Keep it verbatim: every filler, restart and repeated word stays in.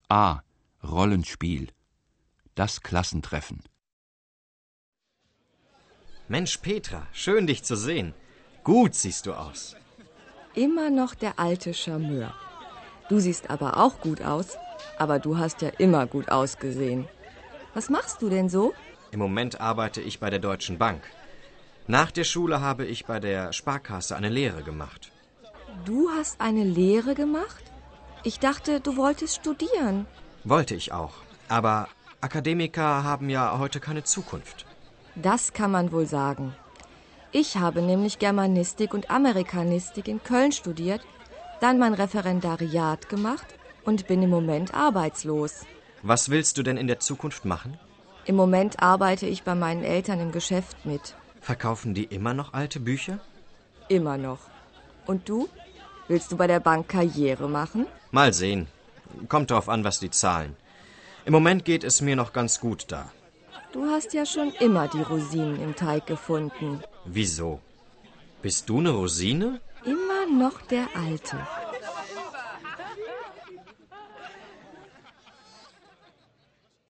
A. Rollenspiel. Das Klassentreffen. Mensch, Petra, schön dich zu sehen. Gut siehst du aus. Immer noch der alte Charmeur. Du siehst aber auch gut aus, aber du hast ja immer gut ausgesehen. Was machst du denn so? Im Moment arbeite ich bei der Deutschen Bank. Nach der Schule habe ich bei der Sparkasse eine Lehre gemacht. Du hast eine Lehre gemacht? Ich dachte, du wolltest studieren. Wollte ich auch. Aber Akademiker haben ja heute keine Zukunft. Das kann man wohl sagen. Ich habe nämlich Germanistik und Amerikanistik in Köln studiert, dann mein Referendariat gemacht und bin im Moment arbeitslos. Was willst du denn in der Zukunft machen? Im Moment arbeite ich bei meinen Eltern im Geschäft mit. Verkaufen die immer noch alte Bücher? Immer noch. Und du? Willst du bei der Bank Karriere machen? Mal sehen. Kommt drauf an, was die zahlen. Im Moment geht es mir noch ganz gut da. Du hast ja schon immer die Rosinen im Teig gefunden. Wieso? Bist du eine Rosine? Immer noch der Alte.